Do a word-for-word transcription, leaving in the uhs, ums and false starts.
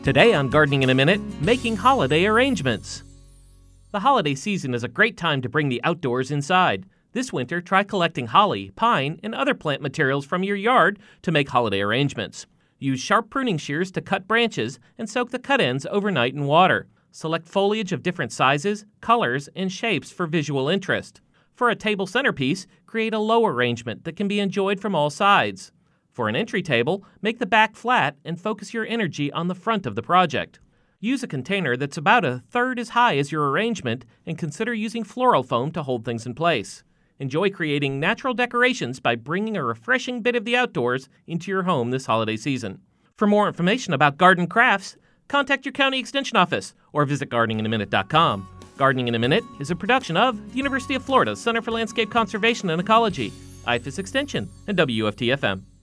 Today on Gardening in a Minute, making holiday arrangements. The holiday season is a great time to bring the outdoors inside. This winter, try collecting holly, pine, and other plant materials from your yard to make holiday arrangements. Use sharp pruning shears to cut branches and soak the cut ends overnight in water. Select foliage of different sizes, colors, and shapes for visual interest. For a table centerpiece, create a low arrangement that can be enjoyed from all sides. For an entry table, make the back flat and focus your energy on the front of the project. Use a container that's about a third as high as your arrangement and consider using floral foam to hold things in place. Enjoy creating natural decorations by bringing a refreshing bit of the outdoors into your home this holiday season. For more information about garden crafts, contact your county extension office or visit gardening in a minute dot com. Gardening in a Minute is a production of the University of Florida Center for Landscape Conservation and Ecology, I F A S Extension, and W F T F M.